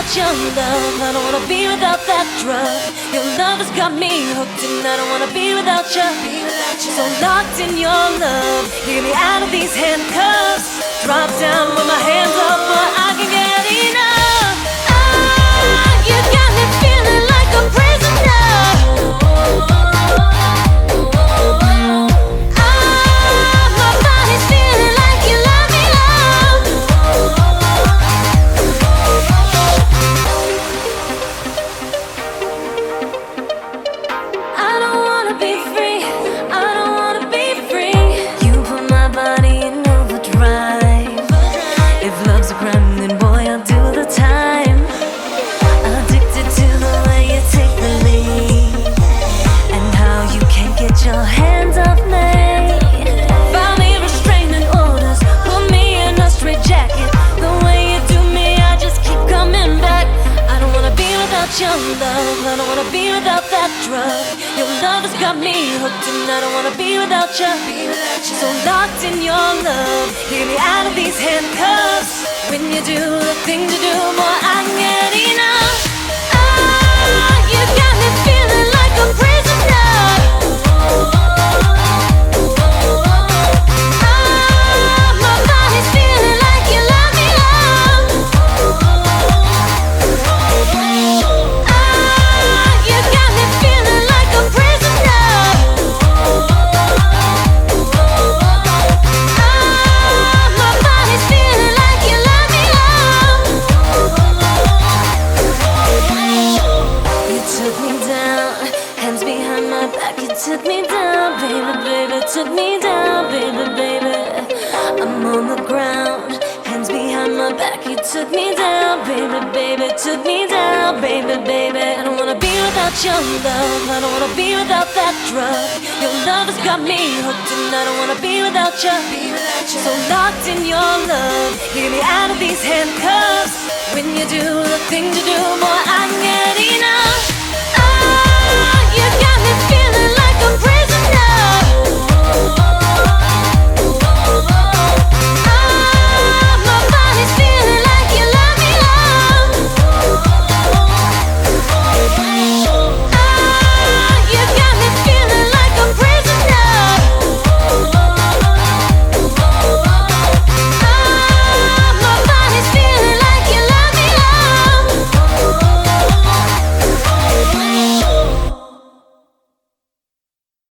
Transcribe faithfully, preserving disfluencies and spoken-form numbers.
without your love. I don't wanna be without that drug. Your love has got me hooked, and I don't wanna be without you. So locked in your love, get me out of these handcuffs. Drop down with my hands up, but I can get enough. Ah, you got me feeling like a prisoner. Ah, my body's feeling like you love me, love. I don't wanna be free. I don't wanna be free. You put my body in overdrive. If love's a crime, then boy, I'll do the time. Addicted to the way you take the lead, and how you can't get your hands off me. File me restraining orders, put me in a straitjacket. The way you do me, I just keep coming back. I don't wanna be without your love. I don't wanna be without that drug. Your love has got me hooked, and I don't wanna be without you. So locked in your love, get me out of these handcuffs. When you do the things you do, boy, I can get enough. Ah, you got me feeling like a prisoner. Ah, my body's feeling like you love me, love. Ah, you got me feeling like a prisoner. Ah, my body's feeling like you love me, love. You took me down, hands behind my back. You took me down, baby, baby. Took me down, baby, baby. I'm on the ground, hands behind my back. You took me down, baby, baby. Took me down, baby, baby. I don't wanna be without your love. I don't wanna be without that drug. Your love has got me hooked, and I don't wanna be without you. So locked in your love, get me out of these handcuffs. When you do the things you do, boy, I can get enough. Ah, you got me feeling like a prisoner.